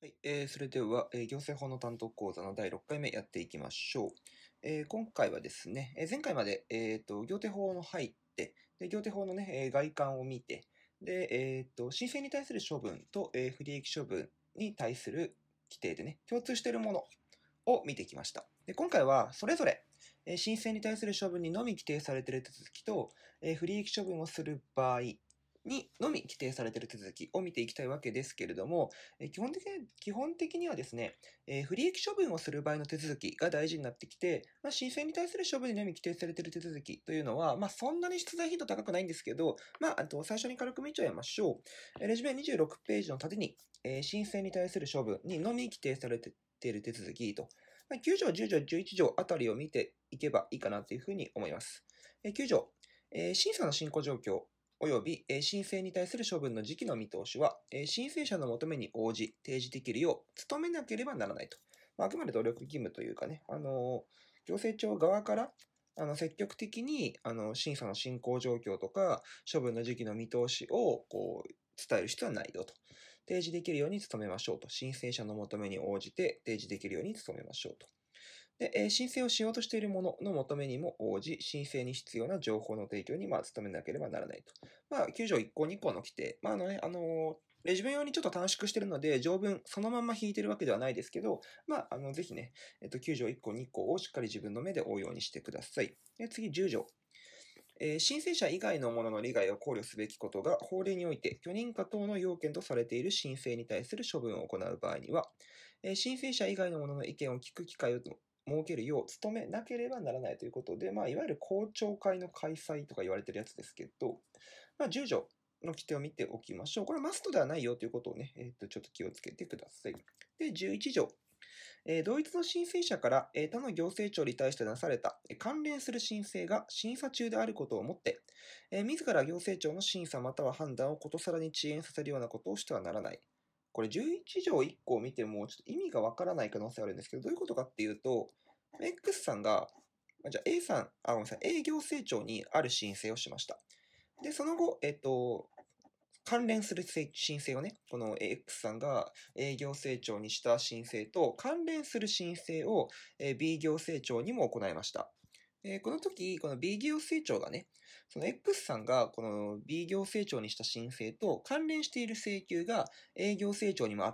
はい、それでは、行政法の担当講座の第6回目やっていきましょう。今回はですね、前回まで、行政法の入って、で行政法のね、概観を見て、で、申請に対する処分と、不利益処分に対する規定でね、共通しているものを見てきました。で今回は、それぞれ、申請に対する処分にのみ規定されている手続きと、不利益処分をする場合にのみ規定されている手続きを見ていきたいわけですけれども、基本的にはですね、不利益処分をする場合の手続きが大事になってきて、申請に対する処分にのみ規定されている手続きというのは、そんなに出題頻度高くないんですけど、最初に軽く見ちゃいましょう。レジュメ26ページの縦に、申請に対する処分にのみ規定されている手続きと、9条、10条、11条あたりを見ていけばいいかなというふうに思います。9条、審査の進行状況、及び申請に対する処分の時期の見通しは、申請者の求めに応じ提示できるよう努めなければならないと。あくまで努力義務というかね、行政庁側から積極的に審査の進行状況とか処分の時期の見通しを伝える必要はないよと。提示できるように努めましょうと。申請者の求めに応じて提示できるように努めましょうと。で、申請をしようとしているものの求めにも応じ、申請に必要な情報の提供に努めなければならないと。9条1項2項の規定。レジュメ用にちょっと短縮してるので、条文そのまま引いてるわけではないですけど、ぜひね、9条1項2項をしっかり自分の目で追うようにしてください。で次、10条。申請者以外の者の利害を考慮すべきことが法令において許認可等の要件とされている申請に対する処分を行う場合には、申請者以外の者の意見を聞く機会を設けるよう努めなければならないということで、いわゆる公聴会の開催とか言われてるやつですけど、10条の規定を見ておきましょう。これはマストではないよということをね、ちょっと気をつけてください。で、11条。同一の申請者から他の行政庁に対してなされた関連する申請が審査中であることをもって、自ら行政庁の審査または判断をことさらに遅延させるようなことをしてはならない。これ11条1項を見てもちょっと意味がわからない可能性あるんですけど、どういうことかっていうと、X さんが、じゃあ A さん、ごめんなさい、A 行政庁にある申請をしました。で、その後、関連する申請をね、この X さんが A 行政庁にした申請と関連する申請を B 行政庁にも行いました。この時、この B 行政庁がね、その X さんがこの B 行政庁にした申請と関連している請求が A 行政庁にもあって、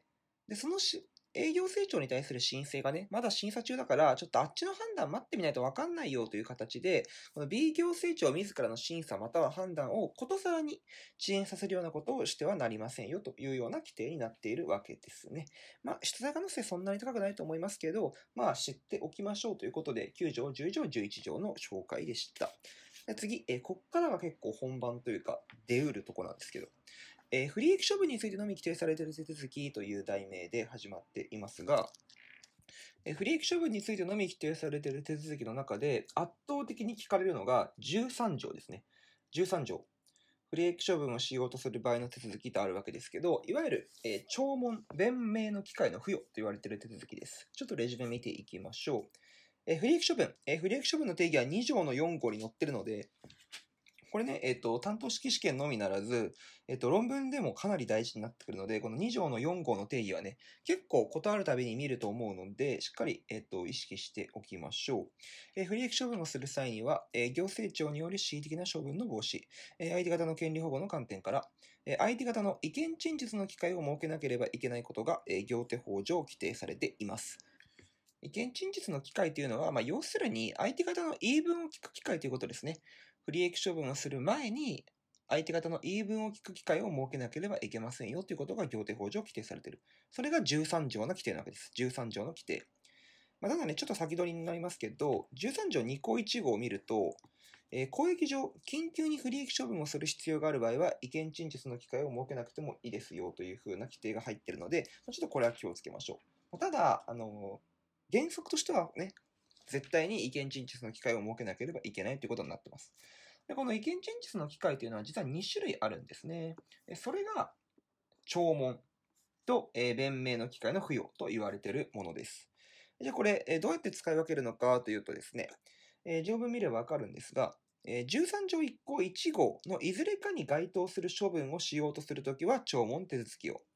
で、その営業成長に対する申請がね、まだ審査中だから、ちょっとあっちの判断待ってみないとわかんないよという形で、この B 行成長自らの審査または判断をことさらに遅延させるようなことをしてはなりませんよというような規定になっているわけですね。出題可能性そんなに高くないと思いますけど、知っておきましょうということで、9条、10条、11条の紹介でした。次、こっからが結構本番というか、出うるとこなんですけど、不利益処分についてのみ規定されている手続きという題名で始まっていますが、不利益処分についてのみ規定されている手続きの中で圧倒的に聞かれるのが13条ですね。13条。不利益処分をしようとする場合の手続きとあるわけですけど、いわゆる、聴聞、弁明の機会の付与と言われている手続きです。ちょっとレジュメ見ていきましょう。不利益処分。不利益処分の定義は2条の4号に載ってるので、これね、担当式試験のみならず、論文でもかなり大事になってくるので、この2条の4号の定義はね、結構ことあるたびに見ると思うので、しっかり、意識しておきましょう。不利益処分をする際には、行政庁による恣意的な処分の防止、相手方の権利保護の観点から、相手方の意見陳述の機会を設けなければいけないことが、行政法上規定されています。意見陳述の機会というのは、要するに相手方の言い分を聞く機会ということですね。不利益処分をする前に、相手方の言い分を聞く機会を設けなければいけませんよということが行政法上規定されている。それが13条の規定なわけです。13条の規定。ただね、ちょっと先取りになりますけど、13条2項1号を見ると、公益上、緊急に不利益処分をする必要がある場合は、意見陳述の機会を設けなくてもいいですよというふうな規定が入っているので、ちょっとこれは気をつけましょう。ただ、原則としてはね、絶対に意見陳述の機会を設けなければいけないということになっています。でこの意見陳述の機会というのは実は2種類あるんですね。それが、聴聞と、弁明の機会の付与と言われているものです。じゃあこれ、どうやって使い分けるのかというとですね、条文見ればわかるんですが、13条1項1号のいずれかに該当する処分をしようとするときは聴聞手続きを。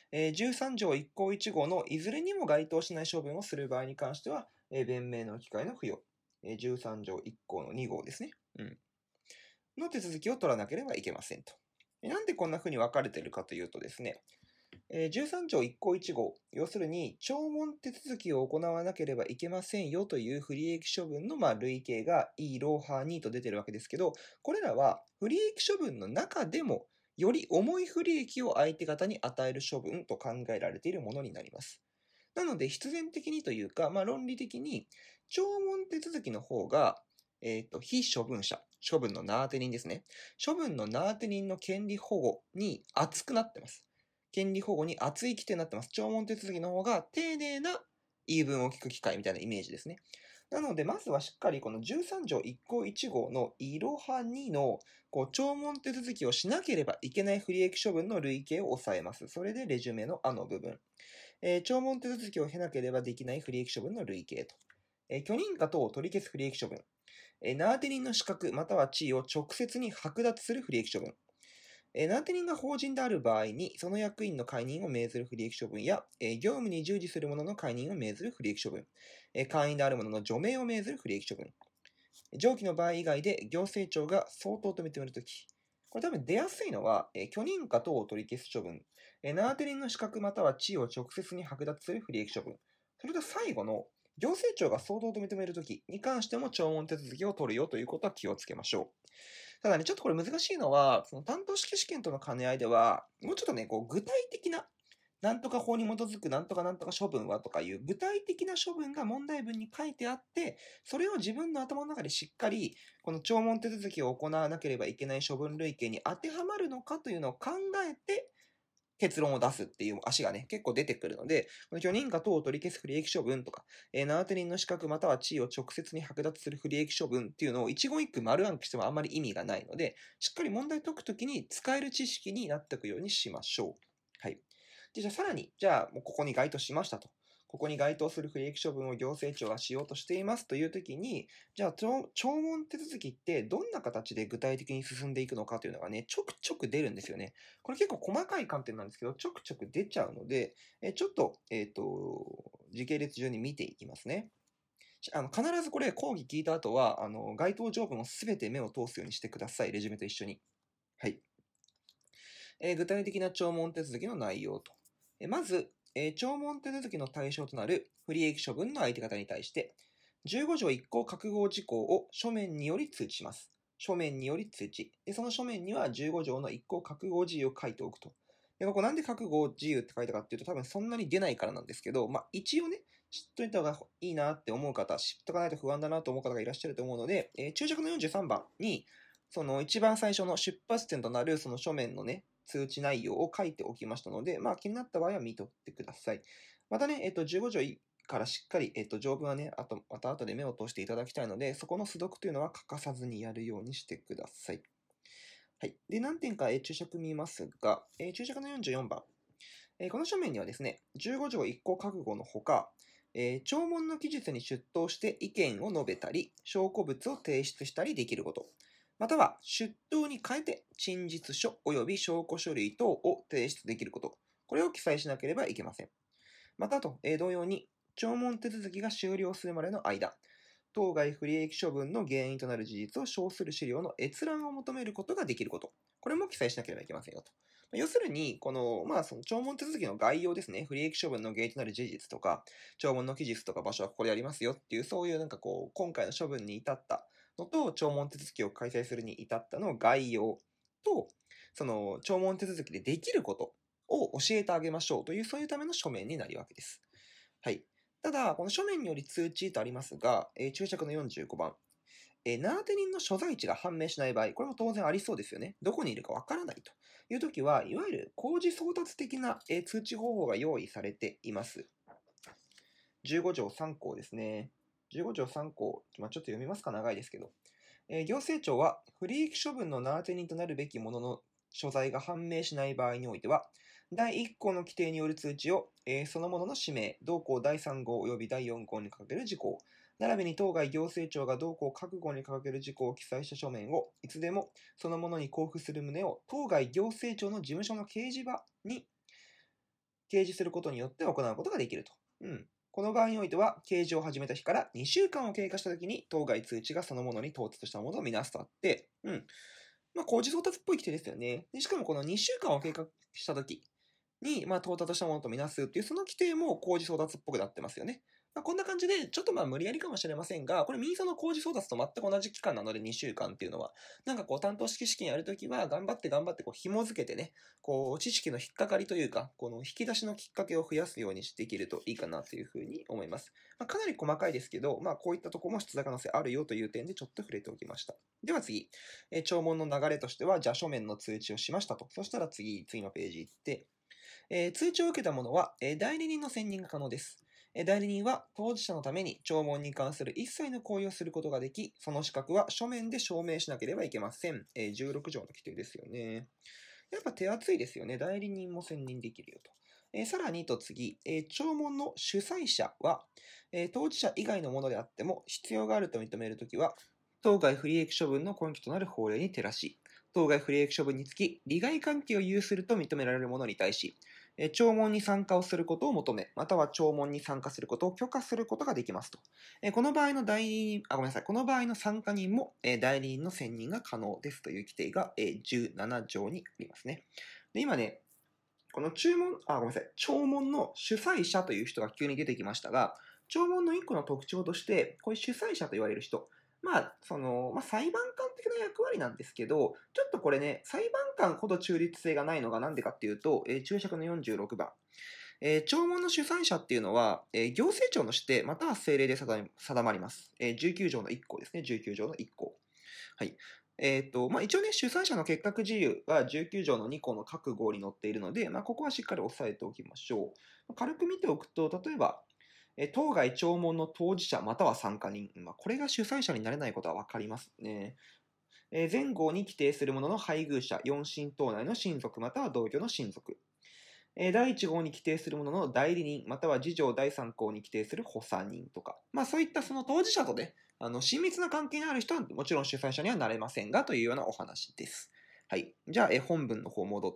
13条1項1号のいずれにも該当しない処分をする場合に関しては、弁明の機会の付与。13条1項の2号ですね。の手続きを取らなければいけませんと。なんでこんな風に分かれているかというとですね、13条1項1号、要するに、聴聞手続きを行わなければいけませんよという不利益処分の類型が E、ローハー2と出てるわけですけど、これらは不利益処分の中でも、より重い不利益を相手方に与える処分と考えられているものになります。なので、必然的にというか、論理的に、聴聞手続きの方が、被処分者、処分の名当て人ですね。処分の名当て人の権利保護に厚くなってます。権利保護に厚い規定になってます。聴聞手続きの方が丁寧な言い分を聞く機会みたいなイメージですね。なので、まずはしっかりこの13条1項1号のいろは2の聴聞手続きをしなければいけない不利益処分の類型を抑えます。それでレジュメのあの部分。聴聞手続きを経なければできない不利益処分の類型と。許認可等を取り消す不利益処分。名当て人の資格または地位を直接に剥奪する不利益処分。名当て人が法人である場合に、その役員の解任を命ずる不利益処分や、業務に従事する者の解任を命ずる不利益処分。会員である者の除名を命ずる不利益処分。上記の場合以外で行政庁が相当と認めるとき。これ多分出やすいのは、許認可等を取り消す処分。名当て人の資格または地位を直接に剥奪する不利益処分。それと最後の、行政庁が相当と認めるときに関しても聴聞手続きを取るよということは気をつけましょう。ただね、ちょっとこれ難しいのは、その担当式試験との兼ね合いでは、もうちょっとね、具体的な、なんとか法に基づくなんとかなんとか処分はとかいう具体的な処分が問題文に書いてあって、それを自分の頭の中でしっかり、この聴聞手続きを行わなければいけない処分類型に当てはまるのかというのを考えて、結論を出すっていう足がね、結構出てくるので、この許認可等を取り消す不利益処分とか、名当て人の資格または地位を直接に剥奪する不利益処分っていうのを一言一句丸暗記してもあんまり意味がないので、しっかり問題解くときに使える知識になっていくようにしましょう。はい。で、じゃあさらに、もうここに該当しましたと。ここに該当する不利益処分を行政庁がしようとしていますというときに、じゃあ、聴聞手続きってどんな形で具体的に進んでいくのかというのがね、ちょくちょく出るんですよね。これ結構細かい観点なんですけど、ちょくちょく出ちゃうので、ちょっと、時系列順に見ていきますね。必ずこれ、講義聞いた後は、該当条文をすべて目を通すようにしてください。レジュメと一緒に。はい。具体的な聴聞手続きの内容と。まず、聴聞手続きの対象となる不利益処分の相手方に対して、15条1項覚悟事項を書面により通知します。書面により通知。でその書面には15条の1項覚悟事由を書いておくと。でここなんで覚悟事由って書いたかっていうと、多分そんなに出ないからなんですけど、一応ね、知っといた方がいいなって思う方、知っとかないと不安だなと思う方がいらっしゃると思うので、注釈の43番に、その一番最初の出発点となるその書面のね、通知内容を書いておきましたので、気になった場合は見とってください。またね、15条からしっかり、条文はね、また後で目を通していただきたいので、そこの素読というのは欠かさずにやるようにしてください。はい。で、何点か、注釈見ますが、注釈の44番。この書面にはですね、15条1項覚悟のほか、聴聞の記述に出頭して意見を述べたり、証拠物を提出したりできること。または、出頭に変えて、陳述書及び証拠書類等を提出できること。これを記載しなければいけません。また同様に、聴聞手続きが終了するまでの間、当該不利益処分の原因となる事実を証する資料の閲覧を求めることができること。これも記載しなければいけませんよと。要するに、その聴聞手続きの概要ですね。不利益処分の原因となる事実とか、聴聞の期日とか場所はここでありますよっていう、そういう今回の処分に至ったのと、聴聞手続きを開催するに至ったの概要と、その聴聞手続きでできることを教えてあげましょうという、そういうための書面になるわけです。はい。ただ、この書面により通知とありますが、注釈の45番。名当て人の所在地が判明しない場合、これも当然ありそうですよね。どこにいるかわからないというときは、いわゆる公示送達的な、通知方法が用意されています。15条3項ですね。15条3項、ちょっと読みますか、長いですけど。行政庁は、不利益処分の名当て人となるべきものの所在が判明しない場合においては、第1項の規定による通知を、そのものの氏名、同項第3号及び第4項に掲げる事項、並びに当該行政庁が同項覚悟に掲げる事項を記載した書面を、いつでもそのものに交付する旨を、当該行政庁の事務所の掲示板に掲示することによって行うことができると。この場合においては、掲示を始めた日から2週間を経過したときに、当該通知がそのものに到達したものを見なすとあって、公示到達っぽい規定ですよね。でしかもこの2週間を経過したときに、到達したものとみなすっていう、その規定も公示到達っぽくなってますよね。こんな感じで、ちょっと無理やりかもしれませんが、これ民訴の公示到達と全く同じ期間なので2週間っていうのは、担当式試験やるときは頑張って紐付けてね、知識の引っかかりというか、この引き出しのきっかけを増やすようにできるといいかなというふうに思います。かなり細かいですけど、こういったところも出題可能性あるよという点でちょっと触れておきました。では次、聴聞の流れとしては、じゃあ書面の通知をしましたと。そしたら次のページ行って、通知を受けた者は、代理人の選任が可能です。代理人は当事者のために聴聞に関する一切の行為をすることができ、その資格は書面で証明しなければいけません。16条の規定ですよね。やっぱ手厚いですよね。代理人も選任できるよと。さらに次、聴聞の主催者は、当事者以外のものであっても必要があると認めるときは、当該不利益処分の根拠となる法令に照らし、当該不利益処分につき、利害関係を有すると認められるものに対し、聴聞に参加をすることを求め、または聴聞に参加することを許可することができますと。この場合のこの場合の参加人も、代理人の選任が可能ですという規定が、17条にありますね。で、今ね、この聴聞の主催者という人が急に出てきましたが、聴聞の一個の特徴として、こういう主催者と言われる人、裁判官的な役割なんですけど、ちょっとこれね、裁判官ほど中立性がないのがなんでかっていうと、注釈の46番。聴聞の主催者っていうのは、行政庁の指定または政令で定まります。19条の1項ですね。19条の1項。はい。一応ね、主催者の結核自由は19条の2項の各号に載っているので、ここはしっかり押さえておきましょう。軽く見ておくと、例えば、当該聴聞の当事者または参加人、これが主催者になれないことは分かりますね。前号に規定するものの配偶者、4親等内の親族または同居の親族。第1号に規定するものの代理人、または次条第3項に規定する補佐人とか、そういったその当事者とね、親密な関係にある人はもちろん主催者にはなれませんがというようなお話です。はい。じゃあ、本文の方戻って、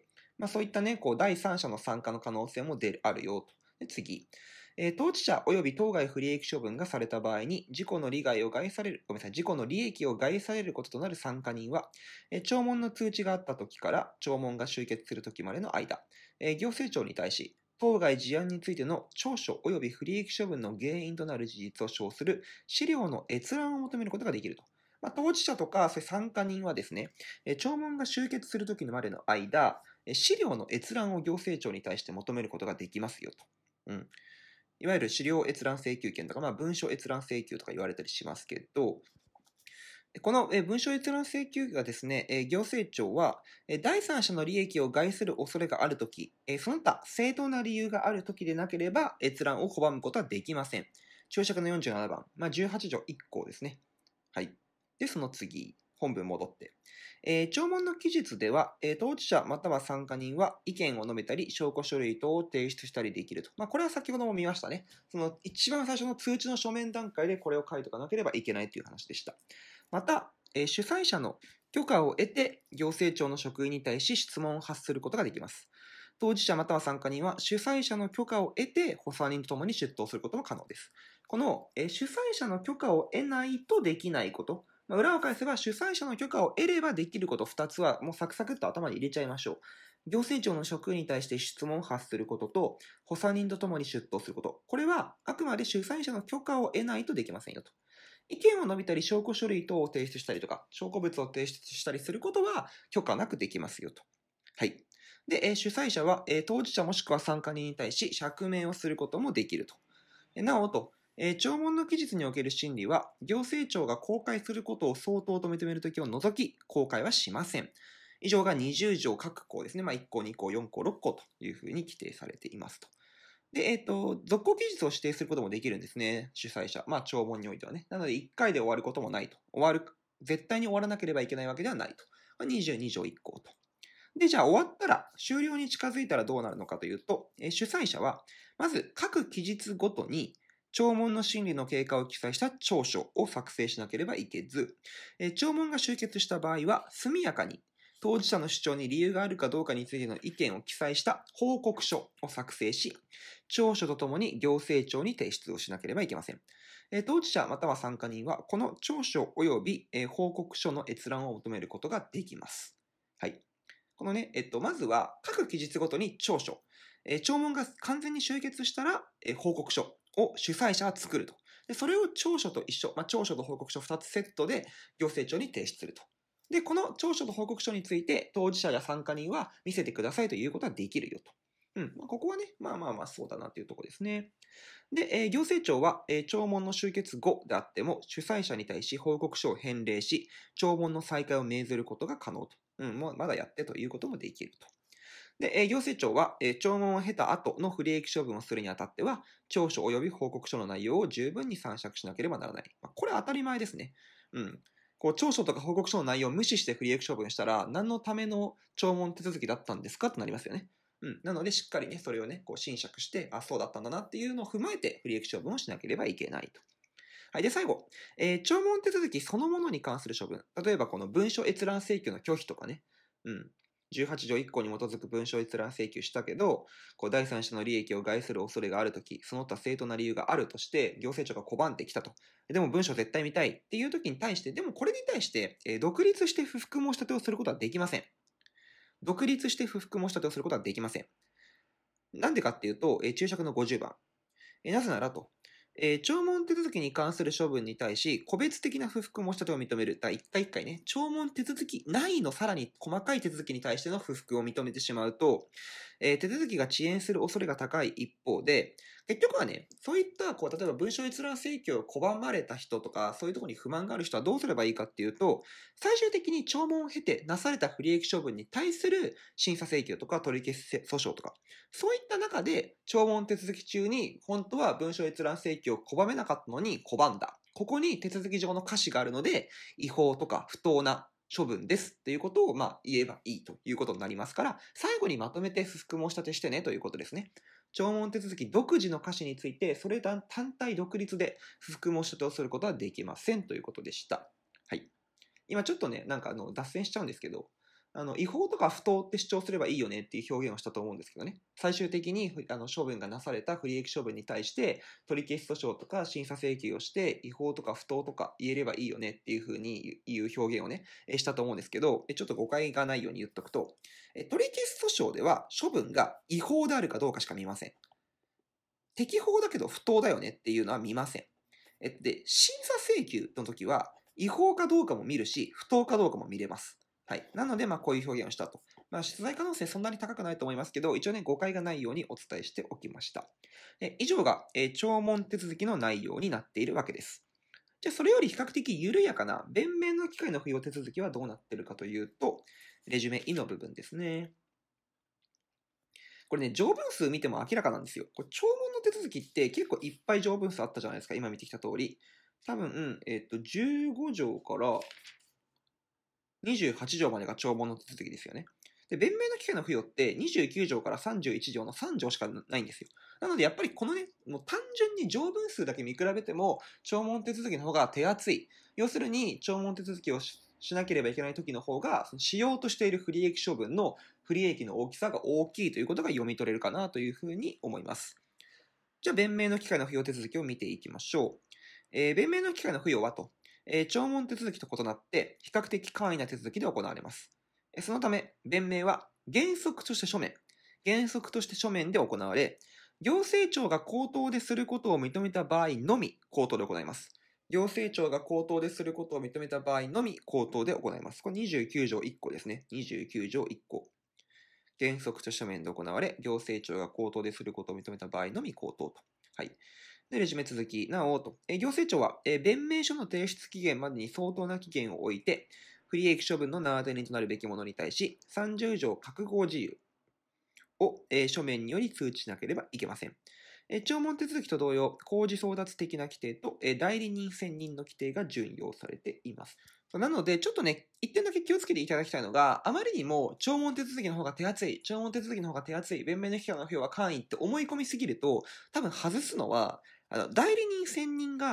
そういったね、第三者の参加の可能性もあるよと。で、次。当事者及び当該不利益処分がされた場合に、自己の利益を害されることとなる参加人は、聴聞の通知があった時から聴聞が終結する時までの間、行政庁に対し、当該事案についての調書及び不利益処分の原因となる事実を称する資料の閲覧を求めることができると。当事者とか参加人はですね、聴聞が終結する時までの間、資料の閲覧を行政庁に対して求めることができますよと。いわゆる資料閲覧請求権とか、文書閲覧請求とか言われたりしますけど、この文書閲覧請求がですね、行政庁は第三者の利益を害する恐れがあるとき、その他正当な理由があるときでなければ閲覧を拒むことはできません。注釈の47番、18条1項ですね。はい。で、その次、本文戻って。聴聞の記述では、当事者または参加人は意見を述べたり、証拠書類等を提出したりできると。これは先ほども見ましたね。その一番最初の通知の書面段階でこれを書いておかなければいけないという話でした。また、主催者の許可を得て、行政庁の職員に対し質問を発することができます。当事者または参加人は主催者の許可を得て、補佐人とともに出頭することも可能です。この、主催者の許可を得ないとできないこと。裏を返せば主催者の許可を得ればできること2つはもうサクサクっと頭に入れちゃいましょう。行政庁の職員に対して質問を発することと、補佐人とともに出頭すること。これはあくまで主催者の許可を得ないとできませんよと。意見を述べたり証拠書類等を提出したりとか、証拠物を提出したりすることは許可なくできますよと。はい。で、主催者は当事者もしくは参加人に対し釈明をすることもできると。なおと、聴聞の期日における審理は、行政庁が公開することを相当と認めるときを除き、公開はしません。以上が20条各項ですね。1項、2項、4項、6項というふうに規定されていますと。で、続行期日を指定することもできるんですね。主催者。聴聞においてはね。なので、1回で終わることもないと。絶対に終わらなければいけないわけではないと。22条1項と。で、じゃあ終わったら、終了に近づいたらどうなるのかというと、主催者は、まず各期日ごとに、聴聞の審理の経過を記載した調書を作成しなければいけず、聴聞が終結した場合は、速やかに当事者の主張に理由があるかどうかについての意見を記載した報告書を作成し、調書とともに行政庁に提出をしなければいけません。当事者または参加人は、この調書及び報告書の閲覧を求めることができます。はい。このね、まずは各期日ごとに調書、聴聞が完全に終結したら、報告書を主催者は作ると。で、それを調書と一緒、調書と報告書2つセットで行政庁に提出すると。で、この調書と報告書について当事者や参加人は見せてくださいということはできるよと。ここはね、そうだなというところですね。で、行政庁は、聴聞の終結後であっても、主催者に対し報告書を返礼し、聴聞の再開を命ずることが可能と。もうまだやってということもできると。で、行政庁は、聴聞を経た後の不利益処分をするにあたっては、調書及び報告書の内容を十分に参酌しなければならない。これは当たり前ですね。調書とか報告書の内容を無視して不利益処分したら、何のための聴聞手続きだったんですかとなりますよね。なので、しっかりね、それをね、審釈して、そうだったんだなっていうのを踏まえて、不利益処分をしなければいけないと。はい。で、最後、聴聞手続きそのものに関する処分。例えば、この文書閲覧請求の拒否とかね。18条1項に基づく文書閲覧請求したけど、第三者の利益を害する恐れがあるとき、その他正当な理由があるとして、行政庁が拒んできたと。でも文書絶対見たいっていうときに対して、でもこれに対して、独立して不服申し立てをすることはできません。独立して不服申し立てをすることはできません。なんでかっていうと、注釈の50番。なぜならと、聴聞手続きに関する処分に対し、個別的な不服申し立てを認める。一回一回ね、聴聞手続き内のさらに細かい手続きに対しての不服を認めてしまうと、手続きが遅延する恐れが高い一方で、結局はね、そういった例えば文書閲覧請求を拒まれた人とか、そういうところに不満がある人はどうすればいいかっていうと、最終的に聴聞を経てなされた不利益処分に対する審査請求とか取り消し訴訟とか、そういった中で聴聞手続き中に本当は文書閲覧請求を拒めなかったのに拒んだ。ここに手続き上の瑕疵があるので、違法とか不当な処分ですっていうことを言えばいいということになりますから、最後にまとめて不服申し立てしてねということですね。聴聞手続き独自の瑕疵について、それ単体独立で不服申し立てをすることはできませんということでした。はい。今ちょっとね、脱線しちゃうんですけど、違法とか不当って主張すればいいよねっていう表現をしたと思うんですけどね。最終的に処分がなされた不利益処分に対して取り消し訴訟とか審査請求をして違法とか不当とか言えればいいよねっていう風に言う表現をね、したと思うんですけど、ちょっと誤解がないように言っとくと、取り消し訴訟では処分が違法であるかどうかしか見ません。適法だけど不当だよねっていうのは見ません。で、審査請求の時は違法かどうかも見るし、不当かどうかも見れます。はい。なので、こういう表現をしたと。出題可能性そんなに高くないと思いますけど、一応ね、誤解がないようにお伝えしておきました。以上が、聴聞手続きの内容になっているわけです。じゃあ、それより比較的緩やかな弁明の機会の付与手続きはどうなっているかというと、レジュメ2の部分ですね。これね、条文数見ても明らかなんですよ。これ聴聞の手続きって結構いっぱい条文数あったじゃないですか。今見てきた通り。多分、15条から28条までが聴聞の手続きですよね。で、弁明の機会の付与って29条から31条の3条しかないんですよ。なのでやっぱりこのね、もう単純に条文数だけ見比べても、聴聞手続きの方が手厚い。要するに、聴聞手続きをしなければいけない時の方が、しようとしている不利益処分の不利益の大きさが大きいということが読み取れるかなというふうに思います。じゃあ、弁明の機会の付与手続きを見ていきましょう。弁明の機会の付与はと、聴聞手続きと異なって比較的簡易な手続きで行われます。そのため、弁明は原則として書面で行われ、行政庁が口頭ですることを認めた場合のみ口頭で行います。行政庁が口頭ですることを認めた場合のみ口頭で行います。これ29条1項ですね。29条1項。原則と書面で行われ、行政庁が口頭ですることを認めた場合のみ口頭と。はい。で、レジュメ続き。なおと、行政庁は、弁明書の提出期限までに相当な期限を置いて、不利益処分の名当て人となるべきものに対し、30条覚悟事由を、書面により通知しなければいけません。聴聞手続きと同様、公示争奪的な規定と、代理人選任の規定が準用されています。なので、ちょっとね、一点だけ気をつけていただきたいのが、あまりにも聴聞手続きの方が手厚い、弁明の期間の付与は簡易って思い込みすぎると、多分外すのは、代理人選任が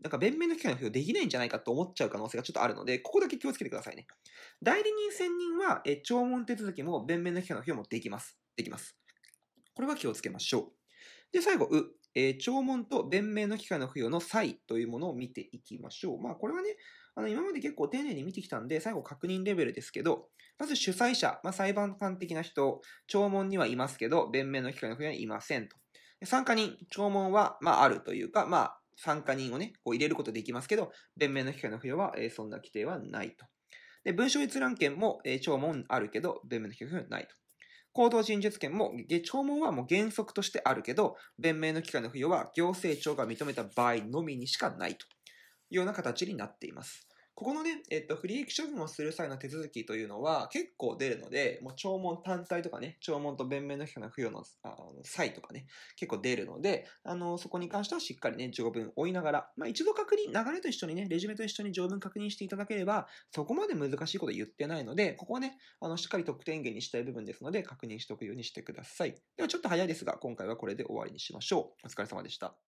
なんか弁明の機会の付与できないんじゃないかと思っちゃう可能性がちょっとあるので、ここだけ気をつけてくださいね。代理人選任は、聴聞手続きも弁明の機会の付与もできます。できます。これは気をつけましょう。で、最後、聴聞と弁明の機会の付与の差異というものを見ていきましょう。まあ、これはね、今まで結構丁寧に見てきたんで、最後確認レベルですけど、まず主催者、裁判官的な人、聴聞にはいますけど、弁明の機会の付与にはいませんと。参加人、聴聞は、あるというか、参加人をね、こう入れることできますけど、弁明の機会の付与は、そんな規定はないと。で、文書閲覧権も、聴聞あるけど、弁明の機会の付与はないと。行動陳述権も、聴聞はもう原則としてあるけど、弁明の機会の付与は行政庁が認めた場合のみにしかないというような形になっています。ここのね、不利益処分をする際の手続きというのは結構出るので、もう聴聞単体とかね、聴聞と弁明の機会の付与の際とかね、結構出るので、そこに関してはしっかりね、条文追いながら、一度確認、流れと一緒にね、レジュメと一緒に条文確認していただければ、そこまで難しいこと言ってないので、ここはね、しっかり得点源にしたい部分ですので、確認しておくようにしてください。ではちょっと早いですが、今回はこれで終わりにしましょう。お疲れ様でした。